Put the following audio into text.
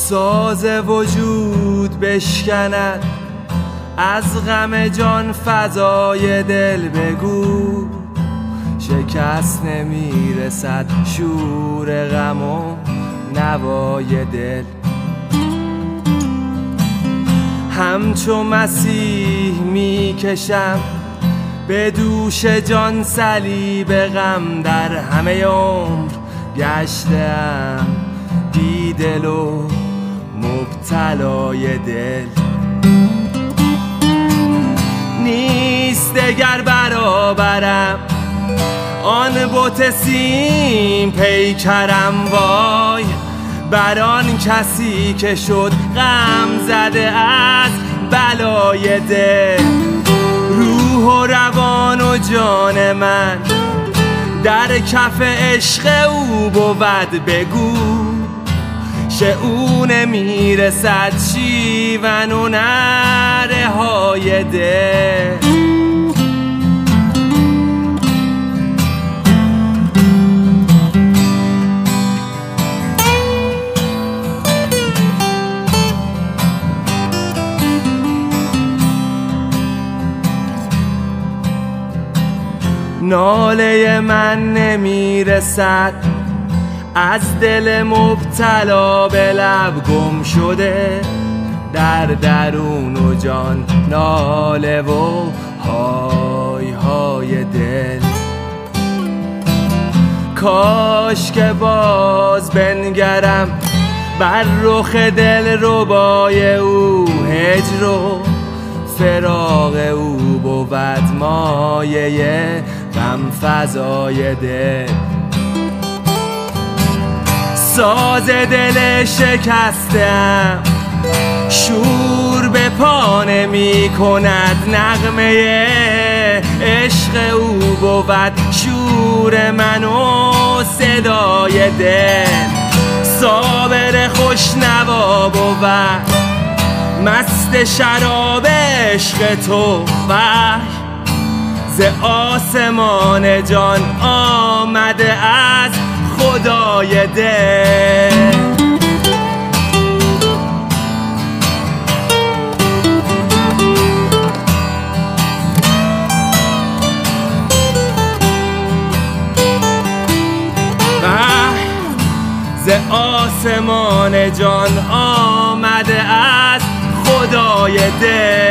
ساز وجود بشکند از غم جان فضای دل بگو شکست نمیرسد شور غم و نوای دل همچو مسیح میکشم به دوش جان صلیب غم در همه عمر گشتم بی دل و مبتلای دل نیست دگر برابرم آن بت سیم پیکرم وای بر آن کسی که شد غم زده از بلای دل روح و روان و جان من در کف عشق او بود بگو شعون میرسد شیون و نره های دل ناله من نمیرسد از دل مبتلا به لب گم شده در درون و جان ناله و های های دل کاش که باز بنگرم بر رخ دل ربای او هجر و فراق او بود مایه غم فضای دل ساز دل شکستم شور به پا نمی کند نغمه عشق او بود شور من و صدای دل صابر خوشنوا بود مست شراب عشق تو وحی ز آسمان جان آمده از خدای دل ز آسمان جان آمده از خدای دل